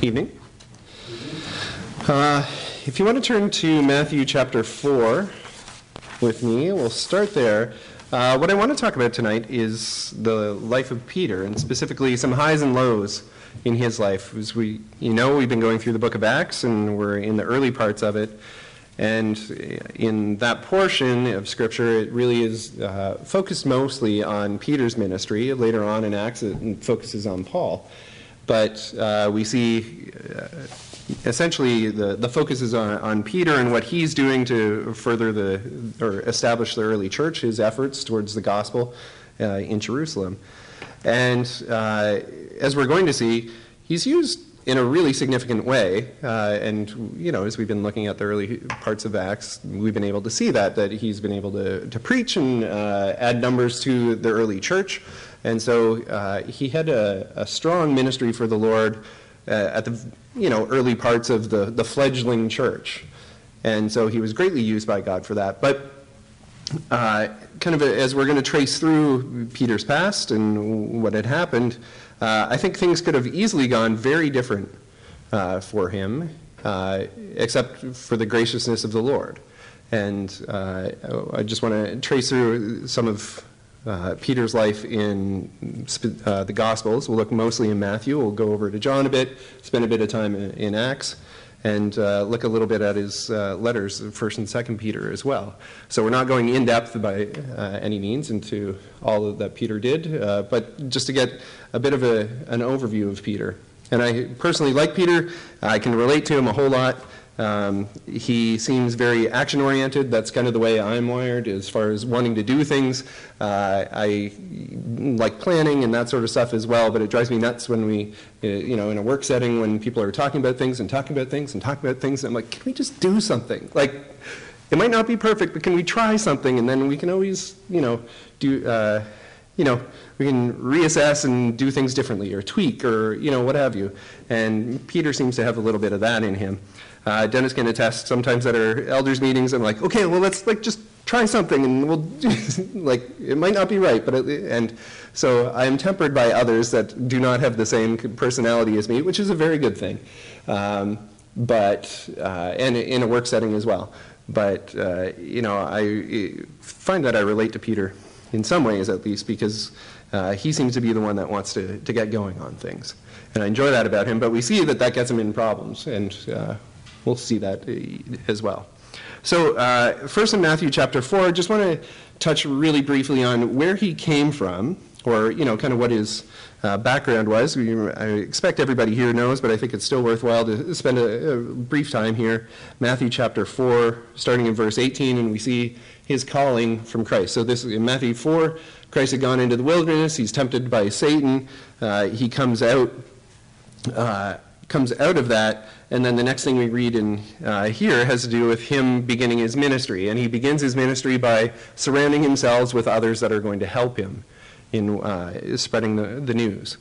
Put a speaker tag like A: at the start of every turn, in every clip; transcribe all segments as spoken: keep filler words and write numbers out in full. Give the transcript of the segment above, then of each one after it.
A: Evening. Uh, if you want to turn to Matthew chapter four with me, we'll start there. Uh, what I want to talk about tonight is the life of Peter, and specifically some highs and lows in his life. As we, you know, we've been going through the book of Acts, and we're in the early parts of it. And in that portion of Scripture, it really is uh, focused mostly on Peter's ministry. Later on in Acts, it focuses on Paul. But uh, we see uh, essentially the, the focus is on, on Peter and what he's doing to further the, or establish the early church, his efforts towards the gospel uh, in Jerusalem. And uh, as we're going to see, he's used in a really significant way. Uh, and, you know, as we've been looking at the early parts of Acts, we've been able to see that, that he's been able to, to preach and uh, add numbers to the early church. And so uh, he had a, a strong ministry for the Lord uh, at the you know early parts of the, the fledgling church. And so he was greatly used by God for that. But uh, kind of as we're going to trace through Peter's past and what had happened, uh, I think things could have easily gone very different uh, for him, uh, except for the graciousness of the Lord. And uh, I just want to trace through some of Uh, Peter's life in uh, the Gospels. We'll look mostly in Matthew. We'll go over to John a bit, spend a bit of time in, in Acts, and uh, look a little bit at his uh, letters, First and Second Peter as well. So we're not going in depth by uh, any means into all that Peter did, uh, but just to get a bit of a, an overview of Peter. And I personally like Peter. I can relate to him a whole lot. Um, he seems very action-oriented. That's kind of the way I'm wired as far as wanting to do things. Uh, I like planning and that sort of stuff as well, but it drives me nuts when we, you know, in a work setting when people are talking about things and talking about things and talking about things, and I'm like, can we just do something? Like, it might not be perfect, but can we try something? And then we can always, you know, do, uh, you know, we can reassess and do things differently or tweak or, you know, what have you. And Peter seems to have a little bit of that in him. Uh, Dennis can attest sometimes at our elders meetings, I'm like, okay, well, let's like just try something and we'll do, like, it might not be right, but, it, and so I am tempered by others that do not have the same personality as me, which is a very good thing, um, but, uh, and in a work setting as well. But, uh, you know, I find that I relate to Peter in some ways at least, because uh, he seems to be the one that wants to, to get going on things. And I enjoy that about him, but we see that that gets him in problems, and uh, we'll see that as well. So uh, first in Matthew chapter four, I just want to touch really briefly on where he came from, or, you know, kind of what his uh, background was. We, I expect everybody here knows, but I think it's still worthwhile to spend a, a brief time here. Matthew chapter four, starting in verse eighteen, and we see his calling from Christ. So this in Matthew four, Christ had gone into the wilderness. He's tempted by Satan. Uh, he comes out, uh, comes out of that, and then the next thing we read in uh, here has to do with him beginning his ministry. And he begins his ministry by surrounding himself with others that are going to help him in uh, spreading the, the news.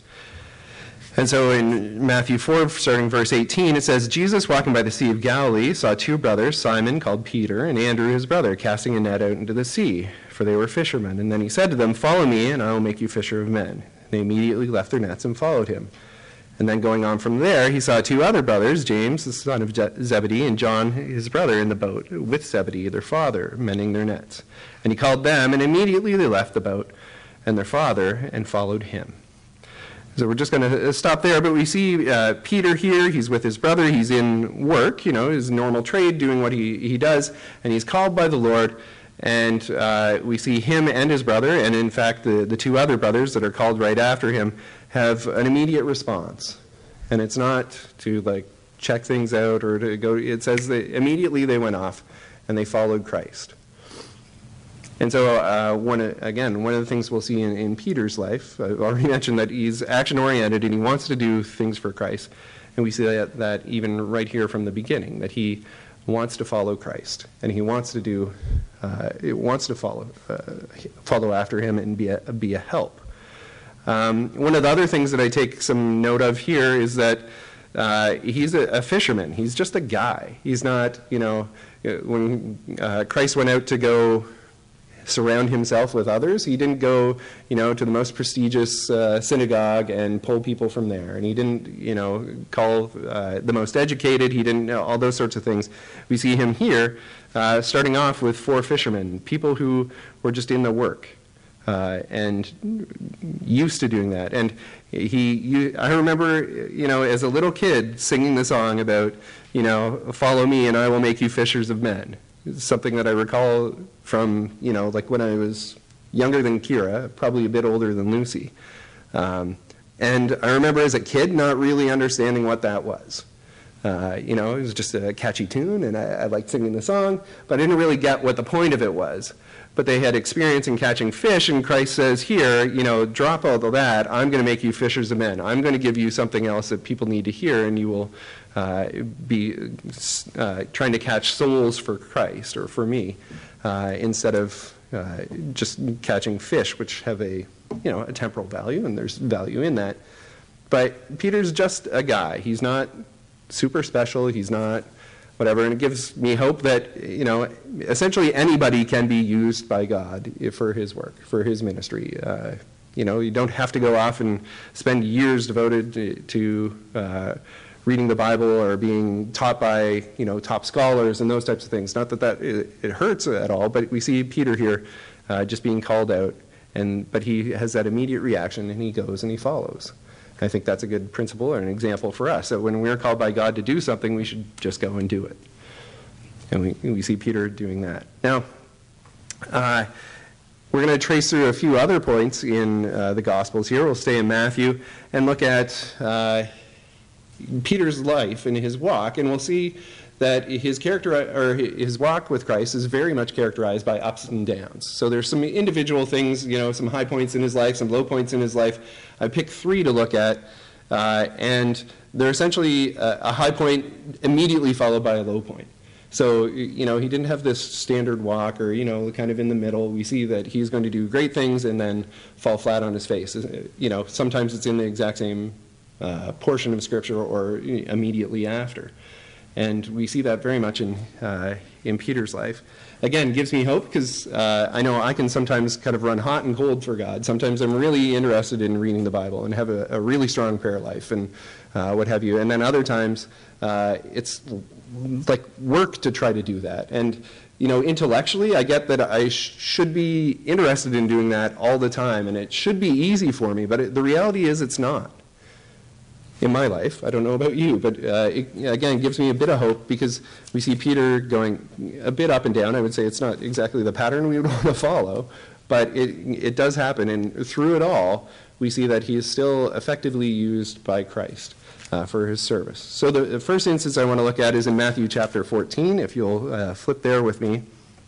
A: And so in Matthew four, starting verse eighteen, it says, Jesus, walking by the Sea of Galilee, saw two brothers, Simon, called Peter, and Andrew, his brother, casting a net out into the sea, for they were fishermen. And then he said to them, follow me, and I will make you fisher of men. They immediately left their nets and followed him. And then going on from there, he saw two other brothers, James, the son of Zebedee, and John, his brother, in the boat with Zebedee, their father, mending their nets. And he called them, and immediately they left the boat and their father and followed him. So we're just going to stop there, but we see uh, Peter here. He's with his brother. He's in work, you know, his normal trade, doing what he, he does, and he's called by the Lord. And uh, we see him and his brother, and in fact the, the two other brothers that are called right after him, have an immediate response. And it's not to like check things out or to go, it says that immediately they went off and they followed Christ. And so, uh, one, again, one of the things we'll see in, in Peter's life, I've already mentioned that he's action-oriented and he wants to do things for Christ. And we see that, that even right here from the beginning, that he wants to follow Christ. And he wants to do, uh, it wants to follow, uh, follow after him and be a, be a help. Um, one of the other things that I take some note of here is that uh, he's a, a fisherman. He's just a guy. He's not, you know, when uh, Christ went out to go surround himself with others. He didn't go, you know, to the most prestigious uh, synagogue and pull people from there. And he didn't, you know, call uh, the most educated. He didn't, all those sorts of things. We see him here uh, starting off with four fishermen, people who were just in the work uh, and used to doing that. And he, you, I remember, you know, as a little kid singing the song about, you know, follow me and I will make you fishers of men. It's something that I recall from, you know, like when I was younger than Kira, probably a bit older than Lucy. Um, and I remember as a kid not really understanding what that was. Uh, you know, it was just a catchy tune, and I, I liked singing the song, but I didn't really get what the point of it was. But they had experience in catching fish, and Christ says here, you know, drop all of that. I'm going to make you fishers of men. I'm going to give you something else that people need to hear, and you will uh, be uh, trying to catch souls for Christ or for me uh, instead of uh, just catching fish, which have a, you know, a temporal value, and there's value in that. But Peter's just a guy. He's not super special. He's not whatever, and it gives me hope that, you know, essentially anybody can be used by God for his work, for his ministry. Uh, you know, you don't have to go off and spend years devoted to, to uh, reading the Bible or being taught by, you know, top scholars and those types of things. Not that that it, it hurts at all, but we see Peter here uh, just being called out, and but he has that immediate reaction, and he goes and he follows. I think that's a good principle or an example for us, that when we're called by God to do something, we should just go and do it. And we, we see Peter doing that. Now, uh, we're going to trace through a few other points in uh, the Gospels here. We'll stay in Matthew and look at uh, Peter's life and his walk, and we'll see that his character or his walk with Christ is very much characterized by ups and downs. So there's some individual things, you know, some high points in his life, some low points in his life. I picked three to look at, uh, and they're essentially a, a high point immediately followed by a low point. So, you know, he didn't have this standard walk or, you know, kind of in the middle. We see that he's going to do great things and then fall flat on his face. You know, sometimes it's in the exact same uh, portion of Scripture or immediately after. And we see that very much in uh, in Peter's life. Again, gives me hope because uh, I know I can sometimes kind of run hot and cold for God. Sometimes I'm really interested in reading the Bible and have a, a really strong prayer life and uh, what have you. And then other times uh, it's like work to try to do that. And, you know, intellectually I get that I sh- should be interested in doing that all the time. And it should be easy for me. But it, the reality is it's not. In my life, I don't know about you, but uh, it, again, gives me a bit of hope because we see Peter going a bit up and down. I would say it's not exactly the pattern we would want to follow, but it it does happen, and through it all, we see that he is still effectively used by Christ uh, for his service. So the, the first instance I want to look at is in Matthew chapter fourteen, if you'll uh, flip there with me.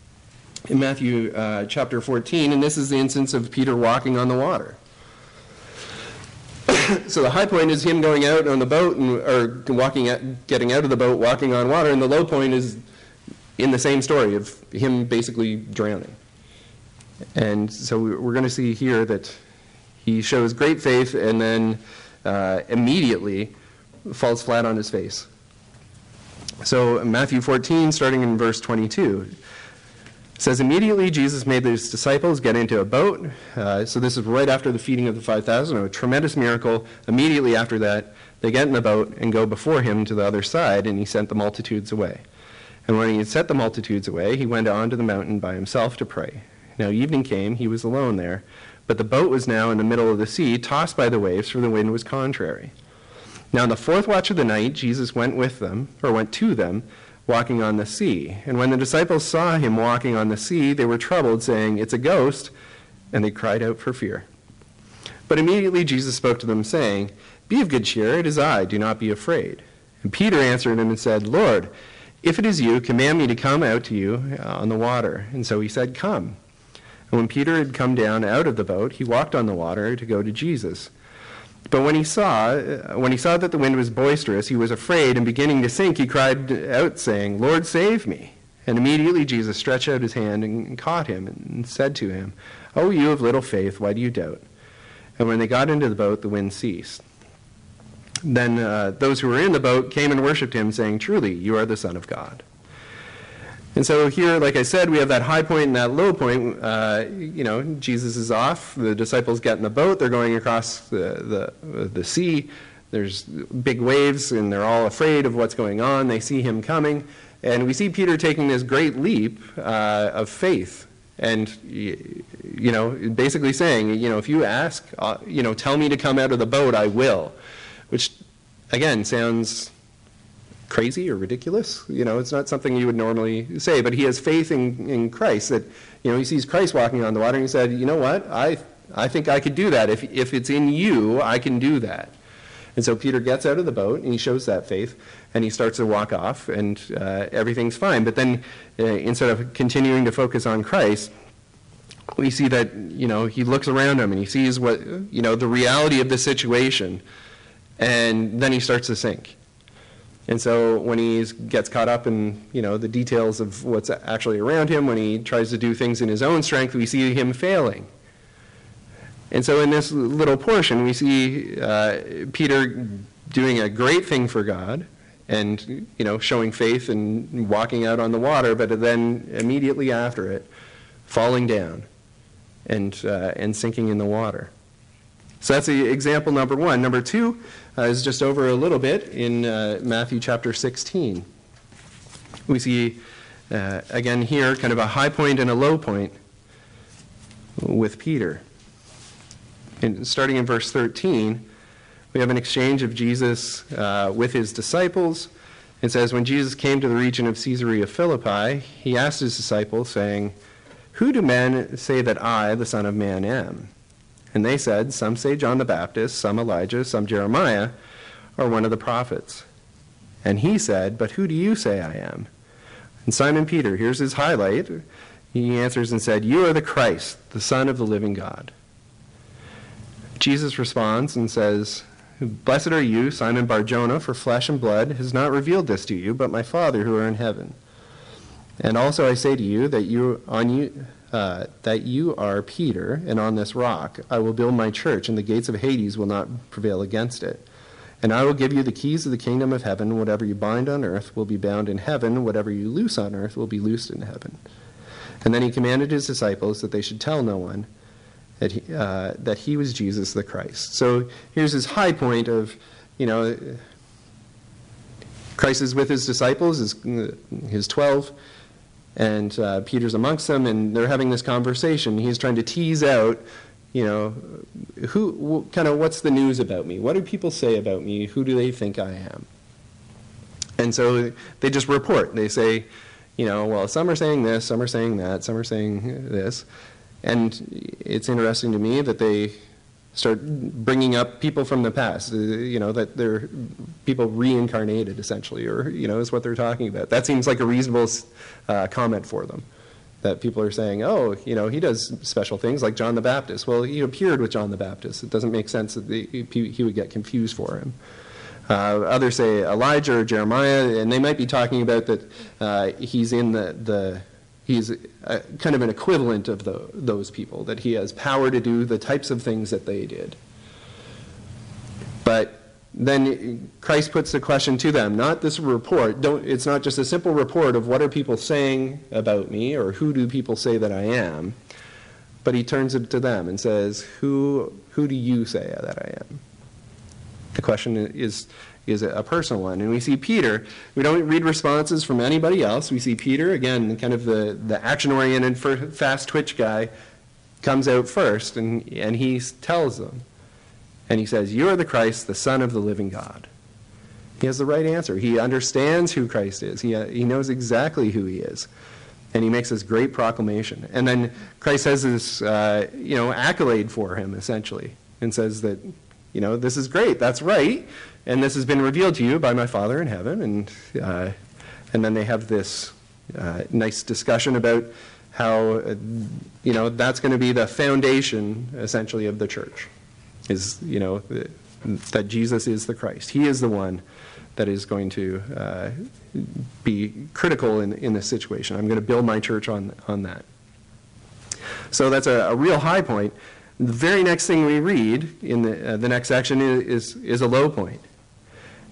A: In Matthew uh, chapter fourteen, and this is the instance of Peter walking on the water. So the high point is him going out on the boat and or walking out, getting out of the boat, walking on water, and the low point is in the same story of him basically drowning. And so we're going to see here that he shows great faith and then uh, immediately falls flat on his face. So Matthew fourteen, starting in verse twenty-two. Says, immediately Jesus made his disciples get into a boat. Uh, so this is right after the feeding of the five thousand, a tremendous miracle. Immediately after that, they get in the boat and go before him to the other side, and he sent the multitudes away. And when he had sent the multitudes away, he went on to the mountain by himself to pray. Now evening came, he was alone there, but the boat was now in the middle of the sea, tossed by the waves, for the wind was contrary. Now in the fourth watch of the night, Jesus went with them, or went to them, walking on the sea. And when the disciples saw him walking on the sea, they were troubled, saying, it's a ghost, and they cried out for fear. But immediately Jesus spoke to them, saying, be of good cheer, it is I, do not be afraid. And Peter answered him and said, Lord, if it is you, command me to come out to you on the water. And so he said, come. And when Peter had come down out of the boat, he walked on the water to go to Jesus. But when he saw when he saw that the wind was boisterous, he was afraid, and beginning to sink, he cried out, saying, Lord, save me. And immediately Jesus stretched out his hand and caught him and said to him, O you of little faith, why do you doubt? And when they got into the boat, the wind ceased. Then uh, those who were in the boat came and worshipped him, saying, truly, you are the Son of God. And so here, like I said, we have that high point and that low point. Uh, you know, Jesus is off. The disciples get in the boat. They're going across the, the, the sea. There's big waves, and they're all afraid of what's going on. They see him coming. And we see Peter taking this great leap uh, of faith. And, you know, basically saying, you know, if you ask, uh, you know, tell me to come out of the boat, I will. Which, again, sounds crazy or ridiculous. You know, it's not something you would normally say, but he has faith in, in Christ, that, you know, he sees Christ walking on the water, and he said, you know what, I I think I could do that. If, if it's in you, I can do that. And so Peter gets out of the boat, and he shows that faith, and he starts to walk off, and uh, everything's fine. But then uh, instead of continuing to focus on Christ, we see that, you know, he looks around him, and he sees what, you know, the reality of the situation, and then he starts to sink. And so when he gets caught up in, you know, the details of what's actually around him, when he tries to do things in his own strength, we see him failing. And so in this little portion, we see uh, Peter doing a great thing for God and, you know, showing faith and walking out on the water, but then immediately after it, falling down and, uh, and sinking in the water. So that's the example number one. Number two uh, is just over a little bit in uh, Matthew chapter sixteen. We see, uh, again here, kind of a high point and a low point with Peter. And starting in verse thirteen, we have an exchange of Jesus uh, with his disciples. It says, when Jesus came to the region of Caesarea Philippi, he asked his disciples, saying, "Who do men say that I, the Son of Man, am?" And they said, "Some say John the Baptist, some Elijah, some Jeremiah, or one of the prophets." And he said, "But who do you say I am?" And Simon Peter, here's his highlight. He answers and said, "You are the Christ, the Son of the living God." Jesus responds and says, "Blessed are you, Simon Bar-Jonah, for flesh and blood has not revealed this to you, but my Father who are in heaven. And also I say to you that you on you uh, that you are Peter, and on this rock I will build my church, and the gates of Hades will not prevail against it. And I will give you the keys of the kingdom of heaven. Whatever you bind on earth will be bound in heaven. Whatever you loose on earth will be loosed in heaven." And then he commanded his disciples that they should tell no one that he, uh, that he was Jesus the Christ. So here's his high point of, you know, Christ is with his disciples, his, his twelve, and uh, Peter's amongst them, and they're having this conversation. He's trying to tease out, you know, who, kind of what's the news about me? What do people say about me? Who do they think I am? And so they just report. They say, you know, well, some are saying this, some are saying that, some are saying this. And it's interesting to me that they start bringing up people from the past, uh, you know, that they're people reincarnated, essentially, or, you know, is what they're talking about. That seems like a reasonable uh, comment for them, that people are saying, oh, you know, he does special things like John the Baptist. Well, he appeared with John the Baptist. It doesn't make sense that they, he would get confused for him. Uh, others say Elijah or Jeremiah, and they might be talking about that uh, he's in the, the he's a, kind of an equivalent of the, those people, that he has power to do the types of things that they did. But then Christ puts the question to them, not this report. Don't, it's not just a simple report of what are people saying about me, or who do people say that I am, but he turns it to them and says, who, who do you say that I am? The question is is a personal one. And we see Peter, we don't read responses from anybody else. We see Peter, again, kind of the, the action-oriented, fast twitch guy, comes out first, and, and he tells them. And he says, you are the Christ, the Son of the living God. He has the right answer. He understands who Christ is. He, uh, he knows exactly who he is. And he makes this great proclamation. And then Christ has this uh, you know, accolade for him, essentially, and says that, you know, this is great, that's right, and this has been revealed to you by my Father in heaven. And uh, and then they have this uh, nice discussion about how, uh, you know, that's going to be the foundation, essentially, of the church, is, you know, that Jesus is the Christ. He is the one that is going to uh, be critical in, in this situation. I'm going to build my church on, on that. So that's a, a real high point. The very next thing we read in the, uh, the next section is, is, is a low point.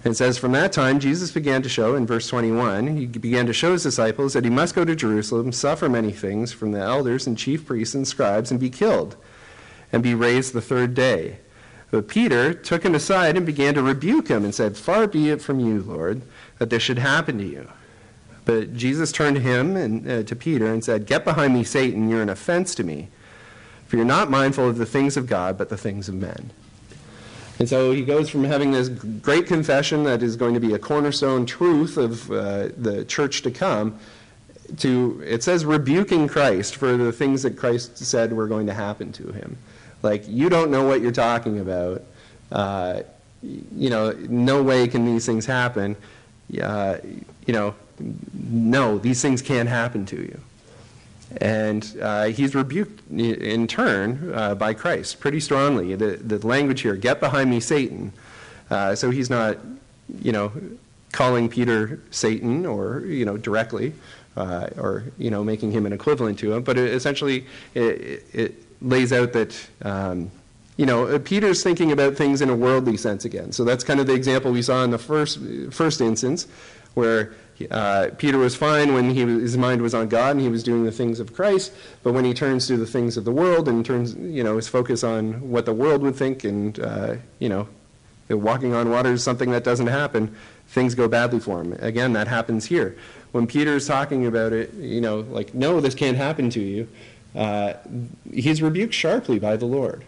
A: And it says, from that time, Jesus began to show, in verse twenty-one, he began to show his disciples that he must go to Jerusalem, suffer many things from the elders and chief priests and scribes, and be killed, and be raised the third day. But Peter took him aside and began to rebuke him and said, far be it from you, Lord, that this should happen to you. But Jesus turned to him and uh, to Peter and said, get behind me, Satan, you're an offense to me. For you're not mindful of the things of God, but the things of men. And so he goes from having this great confession that is going to be a cornerstone truth of uh, the church to come, to, it says, rebuking Christ for the things that Christ said were going to happen to him. Like, you don't know what you're talking about. Uh, you know, no way can these things happen. Uh, you know, no, these things can't happen to you. And uh, he's rebuked in turn uh, by Christ pretty strongly. The, the language here, get behind me, Satan. Uh, so he's not, you know, calling Peter Satan or, you know, directly uh, or, you know, making him an equivalent to him. But it, essentially it, it lays out that, um, you know, Peter's thinking about things in a worldly sense again. So that's kind of the example we saw in the first, first instance where Uh, Peter was fine when he was, his mind was on God and he was doing the things of Christ, but when he turns to the things of the world and turns, you know, his focus on what the world would think and, uh, you know, walking on water is something that doesn't happen, things go badly for him. Again, that happens here. When Peter's talking about it, you know, like, no, this can't happen to you, uh, he's rebuked sharply by the Lord.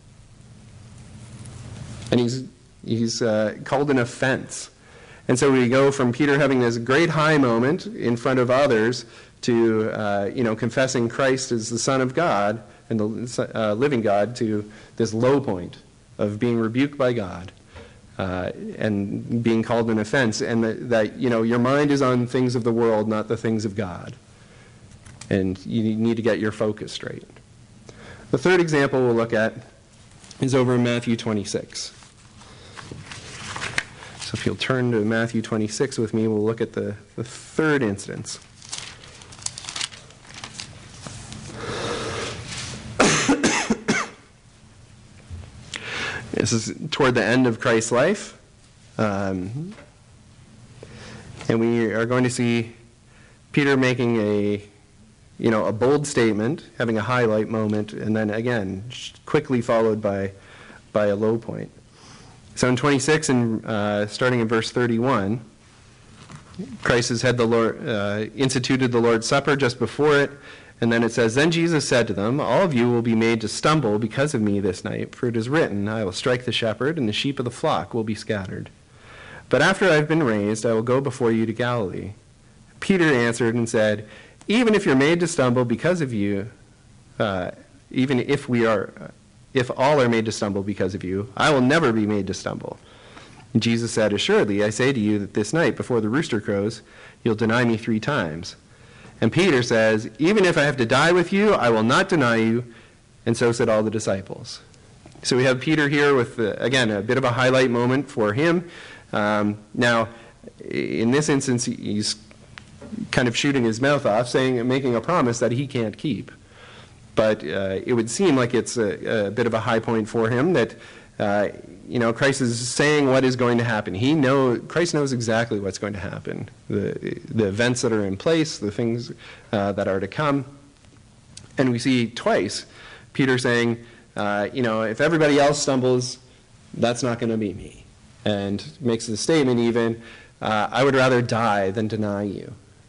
A: And he's, he's uh, called an offense. And so we go from Peter having this great high moment in front of others to, uh, you know, confessing Christ as the Son of God and the uh, living God to this low point of being rebuked by God uh, and being called an offense. And that, that, you know, your mind is on things of the world, not the things of God. And you need to get your focus straight. The third example we'll look at is over in Matthew twenty-six. So if you'll turn to Matthew twenty-six with me, we'll look at the, the third instance. This is toward the end of Christ's life. Um, and we are going to see Peter making a, you know, a bold statement, having a highlight moment, and then again, quickly followed by, by a low point. So in twenty-six, and uh, starting in verse thirty-one, Christ has had the Lord, uh, instituted the Lord's Supper just before it, and then it says, then Jesus said to them, all of you will be made to stumble because of me this night, for it is written, I will strike the shepherd, and the sheep of the flock will be scattered. But after I have been raised, I will go before you to Galilee. Peter answered and said, even if you're made to stumble because of you, uh, even if we are... If all are made to stumble because of you, I will never be made to stumble. And Jesus said, assuredly, I say to you that this night, before the rooster crows, you'll deny me three times. And Peter says, even if I have to die with you, I will not deny you. And so said all the disciples. So we have Peter here with, uh, again, a bit of a highlight moment for him. Um, now, in this instance, he's kind of shooting his mouth off, saying, making a promise that he can't keep. But uh, it would seem like it's a, a bit of a high point for him that, uh, you know, Christ is saying what is going to happen. He know Christ knows exactly what's going to happen, the the events that are in place, the things uh, that are to come. And we see twice Peter saying, uh, you know, if everybody else stumbles, that's not going to be me. And makes the statement even, uh, I would rather die than deny you.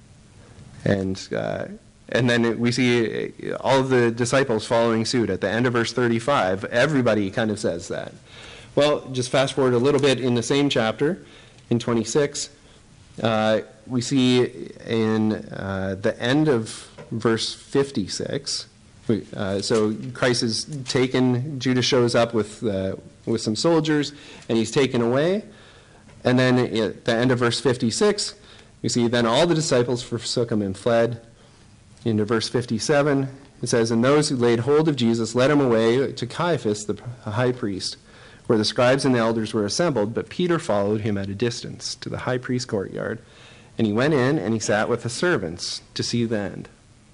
A: And... Uh, And then we see all of the disciples following suit. At the end of verse thirty-five, everybody kind of says that. Well, just fast forward a little bit in the same chapter, in twenty-six, uh, we see in uh, the end of verse fifty-six, uh, so Christ is taken, Judas shows up with, uh, with some soldiers, and he's taken away. And then at the end of verse fifty-six, we see, then all the disciples forsook him and fled. Into verse fifty-seven, it says, and those who laid hold of Jesus led him away to Caiaphas, the high priest, where the scribes and the elders were assembled, but Peter followed him at a distance to the high priest's courtyard. And he went in and he sat with the servants to see the end.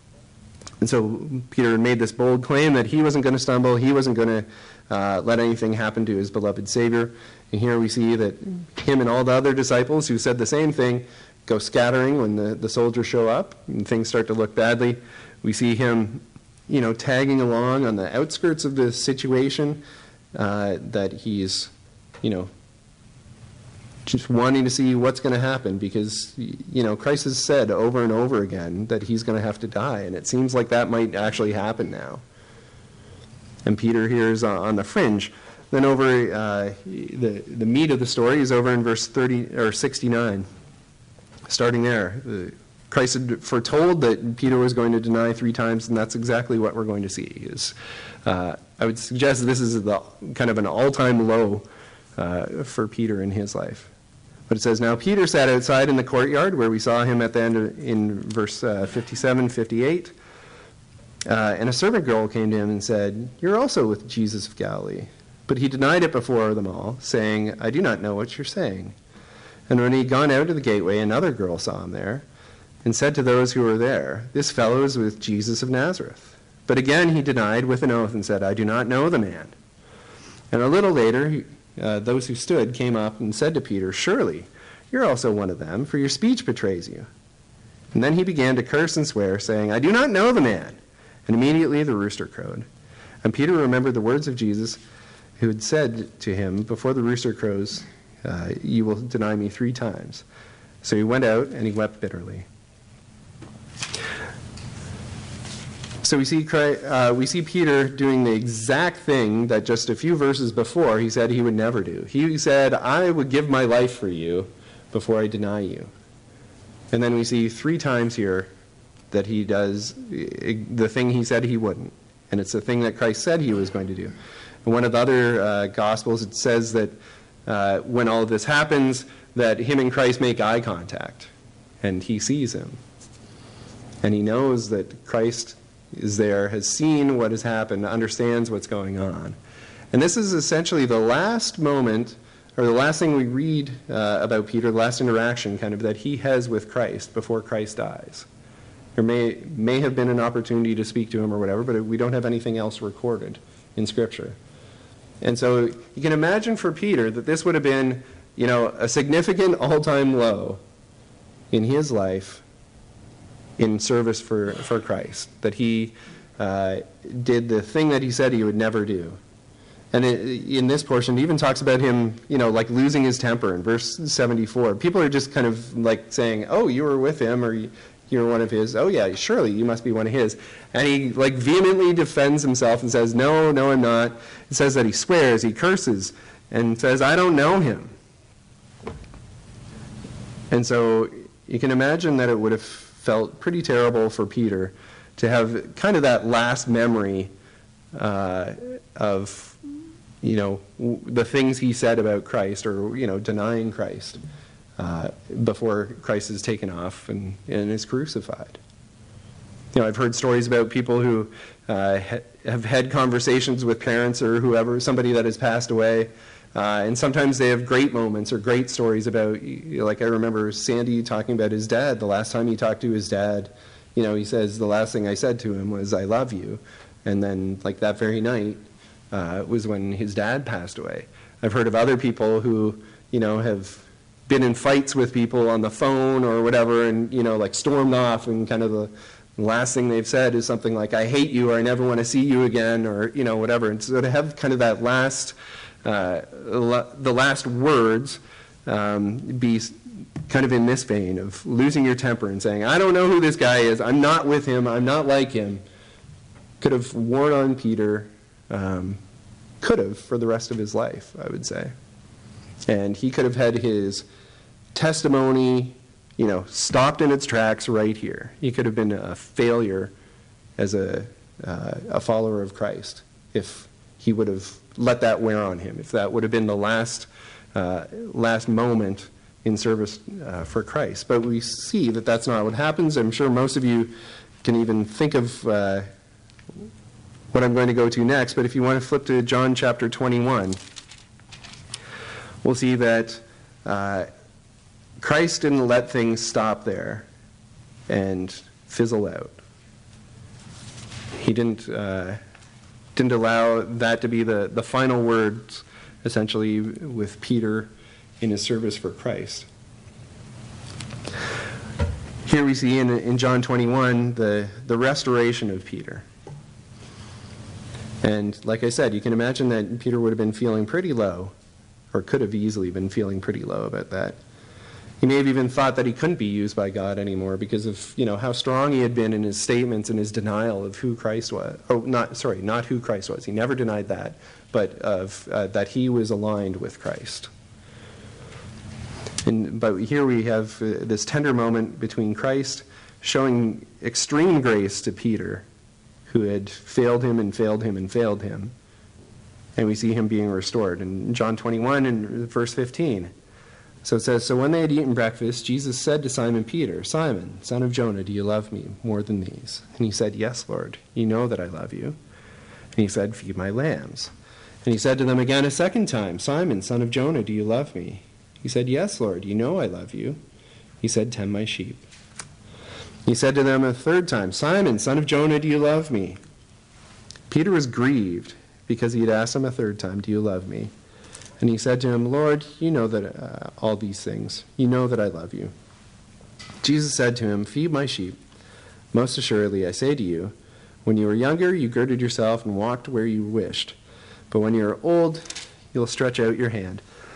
A: And so Peter made this bold claim that he wasn't going to stumble, he wasn't going to uh, let anything happen to his beloved Savior. And here we see that him and all the other disciples who said the same thing go scattering when the, the soldiers show up and things start to look badly. We see him, you know, tagging along on the outskirts of the situation, uh, that he's, you know, just wanting to see what's going to happen because, you know, Christ has said over and over again that he's going to have to die, and it seems like that might actually happen now. And Peter here is on the fringe. Then over, uh, the, the meat of the story is over in verse thirty or sixty-nine. Starting there, the, Christ had foretold that Peter was going to deny three times, and that's exactly what we're going to see. Is, uh, I would suggest this is the kind of an all-time low uh, for Peter in his life. But it says, now Peter sat outside in the courtyard where we saw him at the end of, in verse uh, fifty-seven, fifty-eight. Uh, and a servant girl came to him and said, you're also with Jesus of Galilee. But he denied it before them all, saying, I do not know what you're saying. And when he had gone out of the gateway, another girl saw him there, and said to those who were there, this fellow is with Jesus of Nazareth. But again he denied with an oath and said, I do not know the man. And a little later, he, uh, those who stood came up and said to Peter, surely you're also one of them, for your speech betrays you. And then he began to curse and swear, saying, I do not know the man. And immediately the rooster crowed. And Peter remembered the words of Jesus, who had said to him, before the rooster crows, uh, you will deny me three times. So he went out and he wept bitterly. So we see uh, we see Peter doing the exact thing that just a few verses before he said he would never do. He said, I would give my life for you before I deny you. And then we see three times here that he does the thing he said he wouldn't. And it's the thing that Christ said he was going to do. In one of the other uh, Gospels, it says that uh, when all of this happens, that him and Christ make eye contact. And he sees him. And he knows that Christ is there, has seen what has happened, understands what's going on. And this is essentially the last moment, or the last thing we read uh, about Peter, the last interaction kind of that he has with Christ before Christ dies. There may, may have been an opportunity to speak to him or whatever, but we don't have anything else recorded in Scripture. And so you can imagine for Peter that this would have been, you know, a significant all-time low in his life in service for, for Christ, that he uh, did the thing that he said he would never do. And it, in this portion, it even talks about him, you know, like losing his temper in verse seventy-four. People are just kind of like saying, oh, you were with him, or you're one of his. Oh, yeah, surely you must be one of his. And he like vehemently defends himself and says, no, no, I'm not. It says that he swears, he curses, and says, I don't know him. And so you can imagine that it would have felt pretty terrible for Peter to have kind of that last memory uh, of, you know, w- the things he said about Christ, or, you know, denying Christ uh, before Christ is taken off and, and is crucified. You know, I've heard stories about people who uh, ha- have had conversations with parents or whoever, somebody that has passed away, Uh, and sometimes they have great moments or great stories about, you know, like I remember Sandy talking about his dad. The last time he talked to his dad, you know, he says, the last thing I said to him was, I love you. And then, like, that very night uh, was when his dad passed away. I've heard of other people who, you know, have been in fights with people on the phone or whatever and, you know, like stormed off, and kind of the last thing they've said is something like, I hate you, or I never want to see you again, or, you know, whatever. And so to have kind of that last... Uh, the last words um, be kind of in this vein of losing your temper and saying, I don't know who this guy is, I'm not with him, I'm not like him, could have worn on Peter, um, could have for the rest of his life, I would say. And he could have had his testimony, you know, stopped in its tracks right here. He could have been a failure as a, uh, a follower of Christ if he would have let that wear on him, if that would have been the last uh, last moment in service uh, for Christ. But we see that that's not what happens. I'm sure most of you can even think of uh, what I'm going to go to next, but if you want to flip to John chapter twenty-one, we'll see that uh, Christ didn't let things stop there and fizzle out. He didn't... Uh, didn't allow that to be the, the final words essentially, with Peter in his service for Christ. Here we see in, in John twenty-one the, the restoration of Peter. And like I said, you can imagine that Peter would have been feeling pretty low, or could have easily been feeling pretty low about that. He may have even thought that he couldn't be used by God anymore because of, you know, how strong he had been in his statements and his denial of who Christ was. Oh, not sorry, not who Christ was. He never denied that, but of uh, that he was aligned with Christ. And but here we have uh, this tender moment between Christ showing extreme grace to Peter, who had failed him and failed him and failed him. And we see him being restored. In John twenty-one and verse fifteen. So it says, "So when they had eaten breakfast, Jesus said to Simon Peter, 'Simon, son of Jonah, do you love me more than these?' And he said, 'Yes, Lord, you know that I love you.' And he said, 'Feed my lambs.' And he said to them again a second time, 'Simon, son of Jonah, do you love me?' He said, 'Yes, Lord, you know I love you.' He said, 'Tend my sheep.' He said to them a third time, 'Simon, son of Jonah, do you love me?' Peter was grieved because he had asked him a third time, 'Do you love me?' And he said to him, 'Lord, you know that uh, all these things. You know that I love you.' Jesus said to him, 'Feed my sheep. Most assuredly, I say to you, when you were younger, you girded yourself and walked where you wished. But when you are old, you'll stretch out your hand,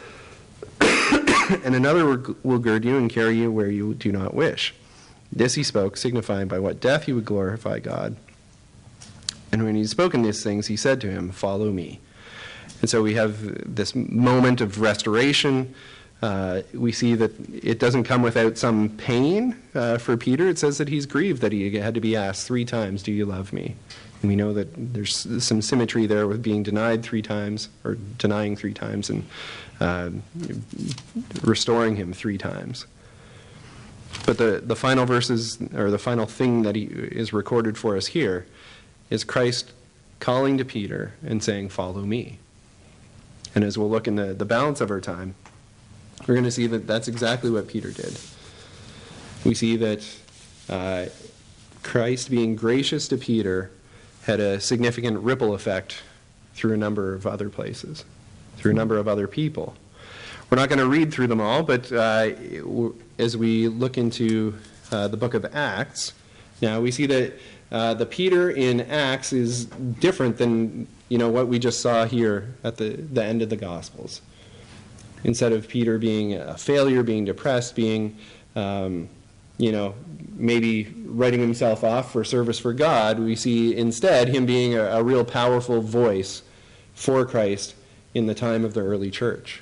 A: and another will gird you and carry you where you do not wish.' This he spoke, signifying by what death he would glorify God. And when he had spoken these things, he said to him, 'Follow me.'" And so we have this moment of restoration. Uh, we see that it doesn't come without some pain uh, for Peter. It says that he's grieved that he had to be asked three times, "Do you love me?" And we know that there's some symmetry there with being denied three times, or denying three times, and uh, restoring him three times. But the, the final verses, or the final thing that he is recorded for us here, is Christ calling to Peter and saying, "Follow me." And as we'll look in the, the balance of our time, we're going to see that that's exactly what Peter did. We see that uh, Christ being gracious to Peter had a significant ripple effect through a number of other places, through a number of other people. We're not going to read through them all, but uh, as we look into uh, the book of Acts, now we see that uh, the Peter in Acts is different than, you know, what we just saw here at the, the end of the Gospels. Instead of Peter being a failure, being depressed, being, um, you know, maybe writing himself off for service for God, we see instead him being a, a real powerful voice for Christ in the time of the early church.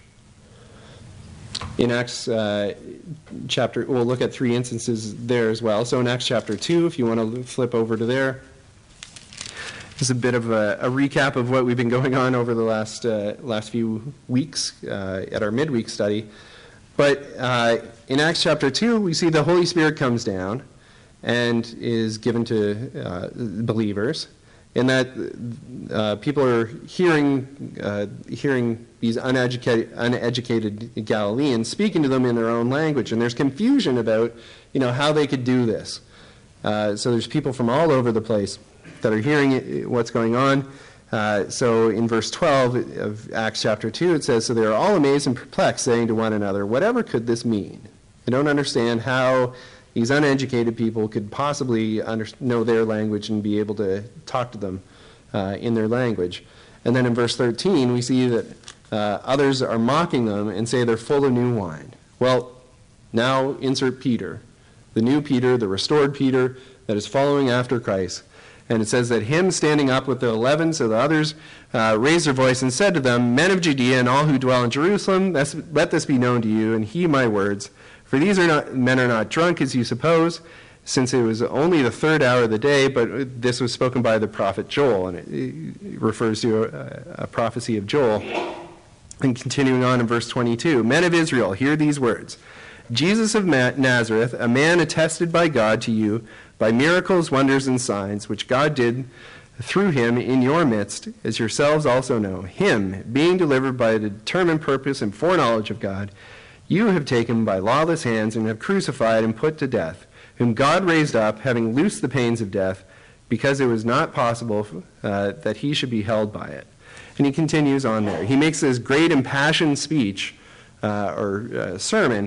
A: In Acts uh, chapter, we'll look at three instances there as well. So in Acts chapter two, if you want to flip over to there, this is a bit of a, a recap of what we've been going on over the last uh, last few weeks uh, at our midweek study. But uh, in Acts chapter two, we see the Holy Spirit comes down and is given to uh, believers, in that uh, people are hearing uh, hearing these uneducated, uneducated Galileans speaking to them in their own language, and there's confusion about, you know, how they could do this. Uh, so there's people from all over the place that are hearing it, what's going on. Uh, so in verse twelve of Acts chapter two, it says, "So they are all amazed and perplexed, saying to one another, 'Whatever could this mean?'" They don't understand how these uneducated people could possibly under, know their language and be able to talk to them uh, in their language. And then in verse thirteen, we see that uh, others are mocking them and say they're full of new wine. Well, now insert Peter, the new Peter, the restored Peter that is following after Christ. And it says that him standing up with the eleven, so the others uh, raised their voice and said to them, "Men of Judea and all who dwell in Jerusalem, let this be known to you, and heed my words. For these are not, men are not drunk, as you suppose, since it was only the third hour of the day, but this was spoken by the prophet Joel," and it, it refers to a, a prophecy of Joel. And continuing on in verse twenty-two, "Men of Israel, hear these words. Jesus of Nazareth, a man attested by God to you by miracles, wonders, and signs, which God did through him in your midst, as yourselves also know. Him, being delivered by the determined purpose and foreknowledge of God, you have taken by lawless hands and have crucified and put to death, whom God raised up, having loosed the pains of death, because it was not possible uh, that he should be held by it. And he continues on there. He makes this great impassioned speech uh, or uh, sermon,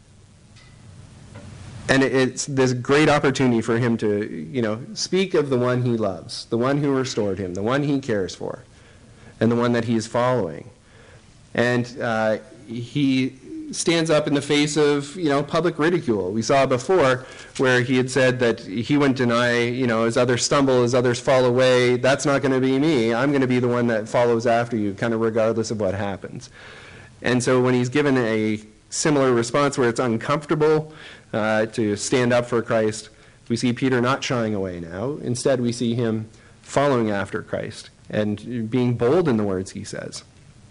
A: and it's this great opportunity for him to, you know, speak of the one he loves, the one who restored him, the one he cares for, and the one that he is following. And uh, he stands up in the face of, you know, public ridicule. We saw before where he had said that he wouldn't deny, you know, as others stumble, as others fall away, that's not going to be me. I'm going to be the one that follows after you, kind of regardless of what happens. And so when he's given a similar response where it's uncomfortable uh, to stand up for Christ, we see Peter not shying away now. Instead, we see him following after Christ and being bold in the words he says.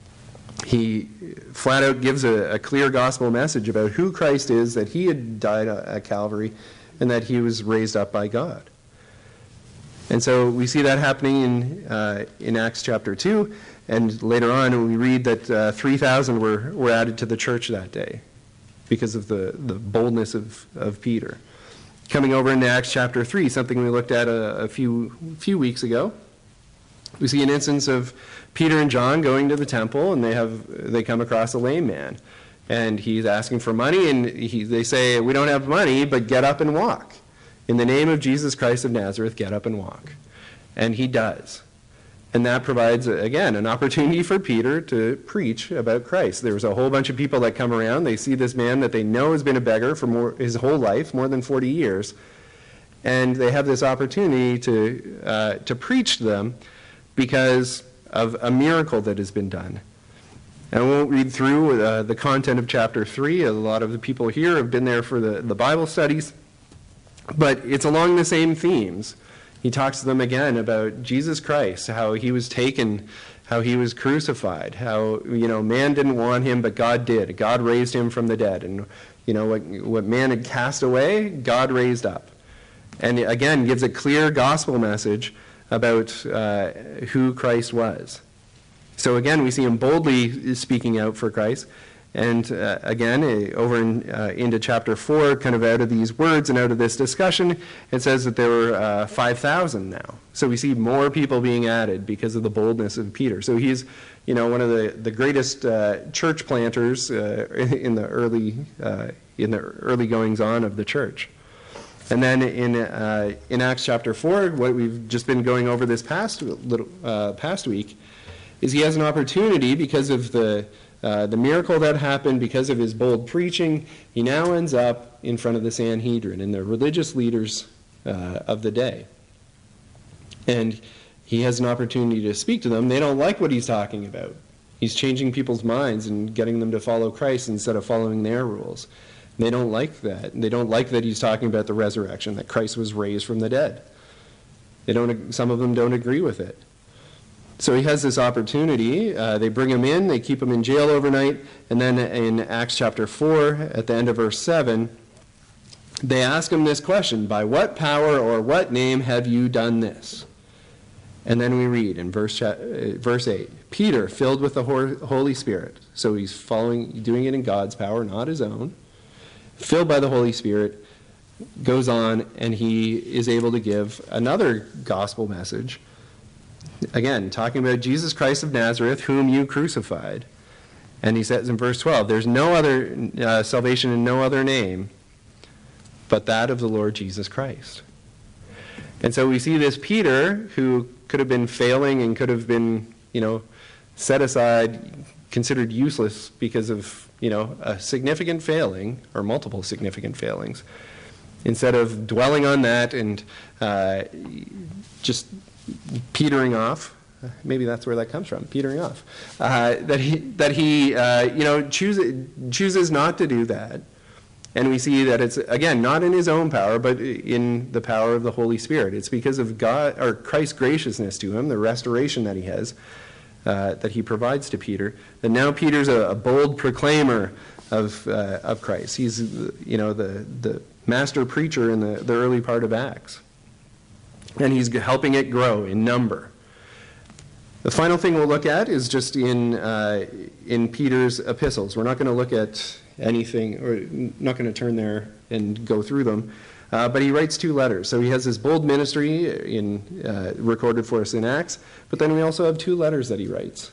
A: He flat out gives a, a clear gospel message about who Christ is, that he had died at Calvary, and that he was raised up by God. And so we see that happening in uh, in Acts chapter two, and later on we read that uh, three thousand were, were added to the church that day because of the, the boldness of, of Peter. Coming over into Acts chapter three, something we looked at a, a few few weeks ago, we see an instance of Peter and John going to the temple, and they have they come across a lame man, and he's asking for money, and he, they say, "We don't have money, but get up and walk. In the name of Jesus Christ of Nazareth, get up and walk." And he does. And that provides, again, an opportunity for Peter to preach about Christ. There's a whole bunch of people that come around. They see this man that they know has been a beggar for more, his whole life, more than forty years, and they have this opportunity to uh, to preach to them because of a miracle that has been done. And I won't read through uh, the content of chapter three. A lot of the people here have been there for the, the Bible studies. But it's along the same themes. He talks to them again about Jesus Christ, how he was taken, how he was crucified, how, you know, man didn't want him, but God did. God raised him from the dead. And, you know, what, what man had cast away, God raised up. And again, gives a clear gospel message about uh, who Christ was. So again, we see him boldly speaking out for Christ. And uh, again, uh, over in, uh, into chapter four, kind of out of these words and out of this discussion, it says that there were uh, five thousand now. So we see more people being added because of the boldness of Peter. So he's, you know, one of the, the greatest uh, church planters uh, in the early uh, in the early goings on of the church. And then in uh, in Acts chapter four, what we've just been going over this past little uh, past week, is he has an opportunity because of the uh, the miracle that happened, because of his bold preaching. He now ends up in front of the Sanhedrin and the religious leaders uh, of the day, and he has an opportunity to speak to them. They don't like what he's talking about. He's changing people's minds and getting them to follow Christ instead of following their rules. They don't like that. They don't like that he's talking about the resurrection, that Christ was raised from the dead. They don't. Some of them don't agree with it. So he has this opportunity. Uh, they bring him in. They keep him in jail overnight. And then in Acts chapter four, at the end of verse seven, they ask him this question: "By what power or what name have you done this?" And then we read in verse uh, verse eight, Peter, filled with the Holy Spirit. So he's following, doing it in God's power, not his own. Filled by the Holy Spirit, goes on, and he is able to give another gospel message. Again, talking about Jesus Christ of Nazareth, whom you crucified. And he says in verse twelve, there's no other uh, salvation in no other name but that of the Lord Jesus Christ. And so we see this Peter, who could have been failing and could have been, you know, set aside, considered useless because of, you know, a significant failing or multiple significant failings. Instead of dwelling on that and uh, just petering off, maybe that's where that comes from, petering off, uh, that he, that he uh, you know, chooses, chooses not to do that. And we see that it's, again, not in his own power, but in the power of the Holy Spirit. It's because of God, or Christ's graciousness to him, the restoration that he has, uh, that he provides to Peter, that now Peter's a, a bold proclaimer of uh, of Christ. He's, you know, the, the master preacher in the, the early part of Acts. And he's helping it grow in number. The final thing we'll look at is just in uh, in Peter's epistles. We're not going to look at anything, or not going to turn there and go through them. Uh, but he writes two letters. So he has this bold ministry in, uh, recorded for us in Acts, but then we also have two letters that he writes.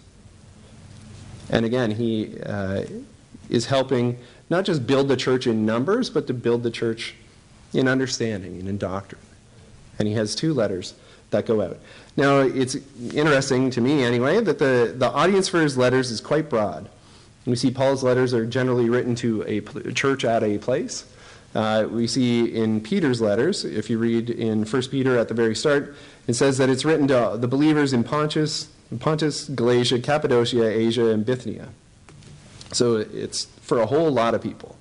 A: And again, he uh, is helping not just build the church in numbers, but to build the church in understanding and in doctrine. And he has two letters that go out. Now, it's interesting to me anyway that the, the audience for his letters is quite broad. We see Paul's letters are generally written to a church at a place. Uh, we see in Peter's letters, if you read in First Peter at the very start, it says that it's written to the believers in Pontus, Pontus, Galatia, Cappadocia, Asia, and Bithynia. So it's for a whole lot of people.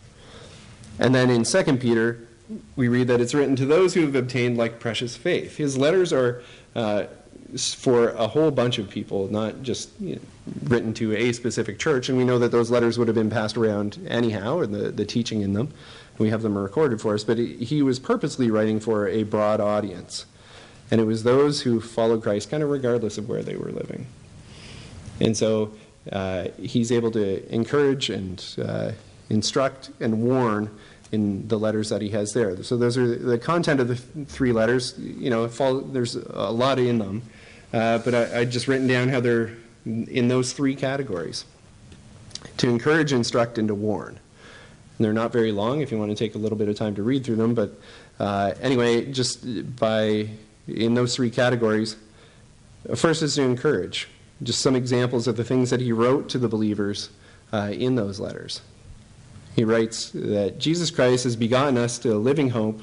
A: And then in Second Peter, we read that it's written to those who have obtained like precious faith. His letters are uh, for a whole bunch of people, not just you know, written to a specific church. And we know that those letters would have been passed around anyhow, and the, the teaching in them. We have them recorded for us. But he was purposely writing for a broad audience. And it was those who followed Christ kind of regardless of where they were living. And so uh, he's able to encourage and uh, instruct and warn in the letters that he has there. So those are the content of the th- three letters. You know, fall, there's a lot in them. Uh, but I, I just written down how they're in those three categories. To encourage, instruct, and to warn. And they're not very long if you want to take a little bit of time to read through them. But uh, anyway, just by in those three categories, first is to encourage. Just some examples of the things that he wrote to the believers uh, in those letters. He writes that Jesus Christ has begotten us to a living hope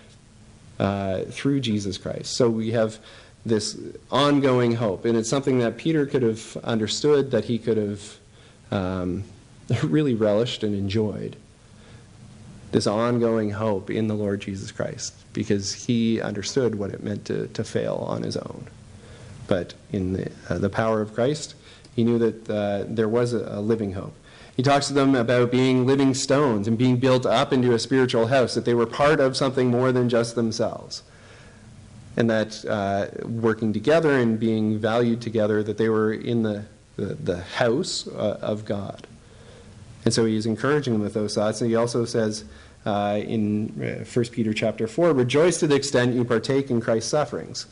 A: uh, through Jesus Christ. So we have this ongoing hope, and it's something that Peter could have understood, that he could have um, really relished and enjoyed. This ongoing hope in the Lord Jesus Christ, because he understood what it meant to, to fail on his own. But in the, uh, the power of Christ, he knew that uh, there was a, a living hope. He talks to them about being living stones and being built up into a spiritual house, that they were part of something more than just themselves. And that uh, working together and being valued together, that they were in the, the, the house uh, of God. And so he's encouraging them with those thoughts. And he also says uh, in First Peter chapter four, rejoice to the extent you partake in Christ's sufferings.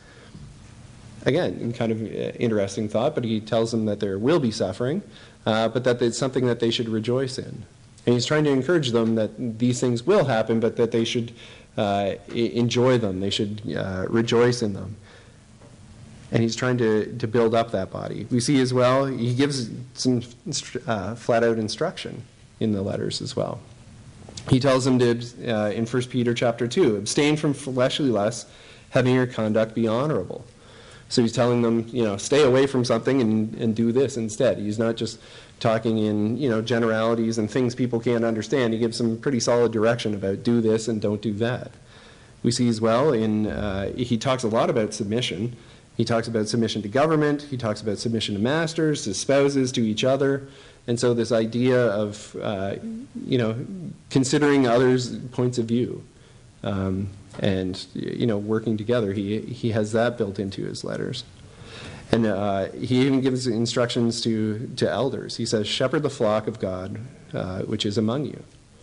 A: Again, kind of interesting thought, but he tells them that there will be suffering, uh, but that it's something that they should rejoice in. And he's trying to encourage them that these things will happen, but that they should uh, enjoy them. They should uh, rejoice in them. And he's trying to, to build up that body. We see as well, he gives some uh, flat-out instruction in the letters as well. He tells them to, uh, in First Peter chapter two, abstain from fleshly lusts, having your conduct be honorable. So he's telling them, you know, stay away from something and, and do this instead. He's not just talking in, you know, generalities and things people can't understand. He gives some pretty solid direction about do this and don't do that. We see as well in, uh, he talks a lot about submission. He talks about submission to government. He talks about submission to masters, to spouses, to each other. And so this idea of, uh, you know, considering others' points of view um, and, you know, working together, he, he has that built into his letters. And uh, he even gives instructions to, to elders. He says, shepherd the flock of God, uh, which is among you.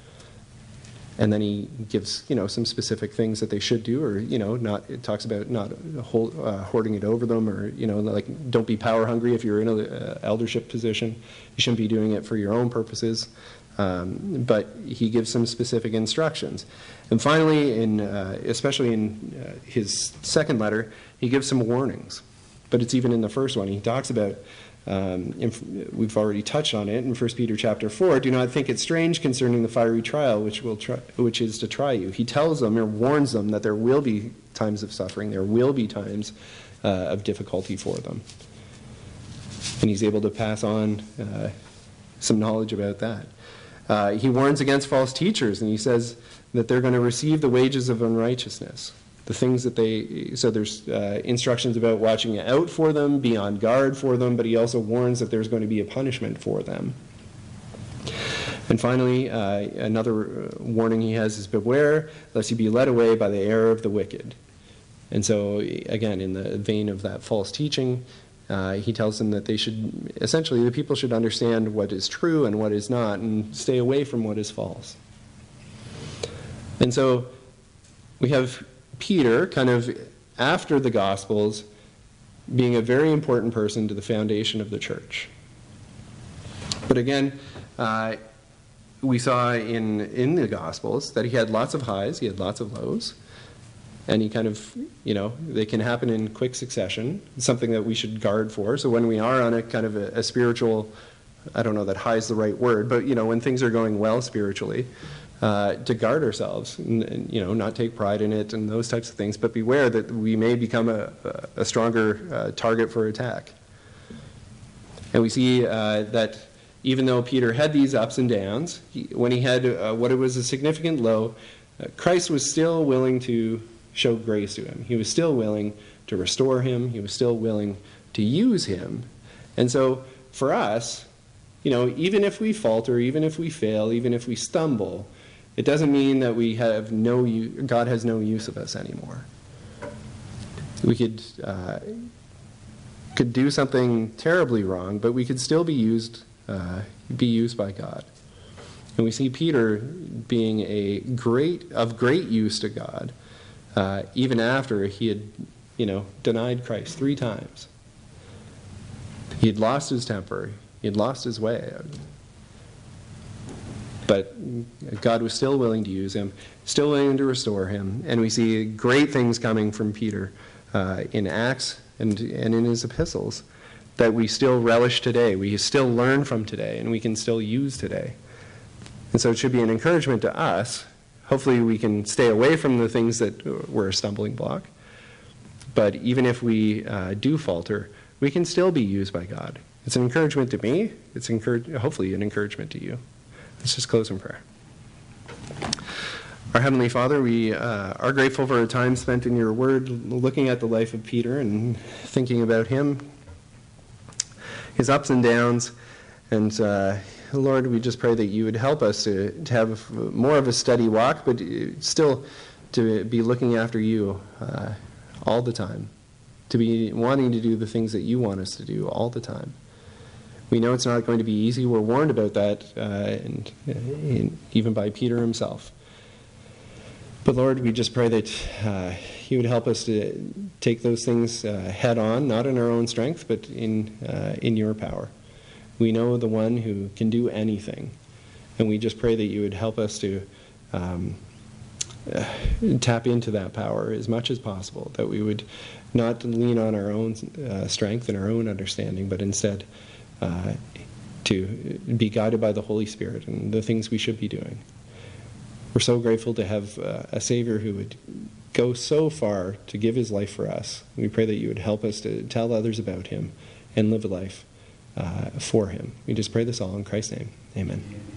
A: And then he gives, you know, some specific things that they should do, or, you know, not, it talks about not hold, uh, hoarding it over them, or, you know, like, don't be power hungry if you're in an uh, eldership position. You shouldn't be doing it for your own purposes. Um, but he gives some specific instructions. And finally, in, uh, especially in uh, his second letter, he gives some warnings. But it's even in the first one. He talks about, um, inf- we've already touched on it in First Peter chapter four, do not think it strange concerning the fiery trial which will try, which is to try you. He tells them or warns them that there will be times of suffering, there will be times uh, of difficulty for them. And he's able to pass on uh, some knowledge about that. Uh, he warns against false teachers, and he says that they're going to receive the wages of unrighteousness. The things that they, so there's uh, instructions about watching out for them, be on guard for them, but he also warns that there's going to be a punishment for them. And finally, uh, another warning he has is beware lest you be led away by the error of the wicked. And so, again, in the vein of that false teaching, uh, he tells them that they should, essentially, the people should understand what is true and what is not, and stay away from what is false. And so, we have Peter, kind of after the Gospels, being a very important person to the foundation of the church. But again, uh, we saw in, in the Gospels that he had lots of highs, he had lots of lows, and he kind of, you know, they can happen in quick succession. It's something that we should guard for. So when we are on a kind of a, a spiritual, I don't know that high is the right word, but, you know, when things are going well spiritually, uh, to guard ourselves and, and, you know, not take pride in it and those types of things, but beware that we may become a, a stronger uh, target for attack. And we see uh, that even though Peter had these ups and downs, he, when he had uh, what it was a significant low, uh, Christ was still willing to show grace to him. He was still willing to restore him. He was still willing to use him. And so for us, you know, even if we falter, even if we fail, even if we stumble, it doesn't mean that we have no, God has no use of us anymore. We could, uh, could do something terribly wrong, but we could still be used, uh, be used by God. And we see Peter being a great, of great use to God, Uh, even after he had, you know, denied Christ three times. He had lost his temper. He had lost his way. But God was still willing to use him, still willing to restore him. And we see great things coming from Peter uh, in Acts and, and in his epistles that we still relish today. We still learn from today, and we can still use today. And so it should be an encouragement to us. Hopefully we can stay away from the things that were a stumbling block. But even if we uh, do falter, we can still be used by God. It's an encouragement to me. It's encourage, hopefully an encouragement to you. Let's just close in prayer. Our Heavenly Father, we uh, are grateful for a time spent in your word, looking at the life of Peter and thinking about him, his ups and downs, and uh, Lord, we just pray that you would help us to, to have more of a steady walk, but still to be looking after you uh, all the time, to be wanting to do the things that you want us to do all the time. We know it's not going to be easy. We're warned about that, uh, and, and even by Peter himself. But Lord, we just pray that uh, you would help us to take those things uh, head on, not in our own strength, but in uh, in your power. We know the one who can do anything, and we just pray that you would help us to um, uh, tap into that power as much as possible, that we would not lean on our own uh, strength and our own understanding, but instead uh, to be guided by the Holy Spirit and the things we should be doing. We're so grateful to have uh, a Savior who would go so far to give his life for us. We pray that you would help us to tell others about him and live a life Uh, for him. We just pray this all in Christ's name. Amen.